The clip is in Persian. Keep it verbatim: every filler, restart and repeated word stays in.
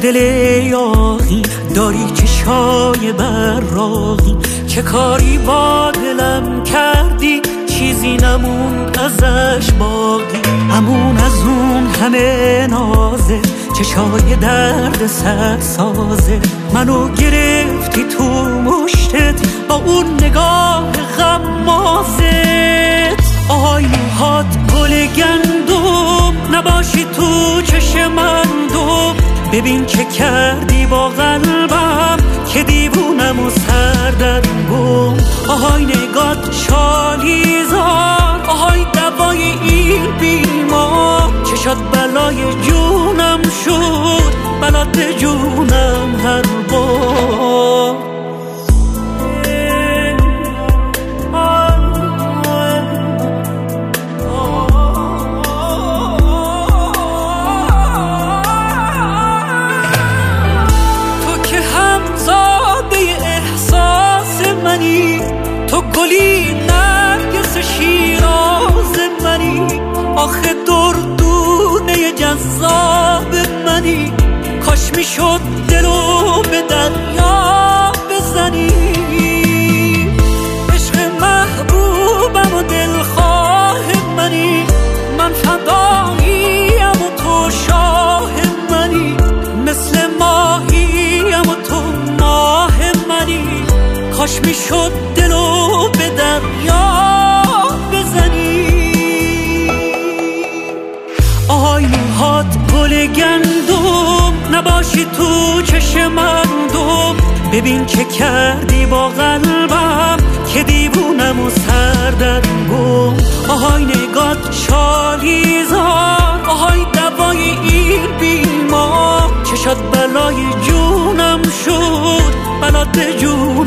دل یاغی داری چشای براقی، چه کاری با دلم کردی چیزی نمون ازش باقی. همون از اون همه نازه، چشای درد سر سازه، منو گرفتی تو مشتت با اون نگاه غمازت. آهای موهات گل گندم، نباشی تو چشم من دوم. ببین چه کردی با قلبم که دیوونم و سردرگم. آهای نگات شالیزار، آهای دوای این بیمار. چشات بلای جونم شد، بلات جونم هر بار. تو گلی نرگس شیراز منی، آخه دردونه جذاب منی. کاش میشد دلو به دریا بزنی. عشق محبوبم و دلخواه منی، من فداییم و تو شاه منی. مثل ماهیم و تو ماه منی. کاش میشد دلو به دریا بزنی. آهای موهات گل گندم، نباشی تو چشم من دوم. ببین چه کردی با قلبم که دیوونم و سردرگم. آهای نگات شالیزار، آهای دوای این بیمار. چشات بلای جونم شد، بلات جونم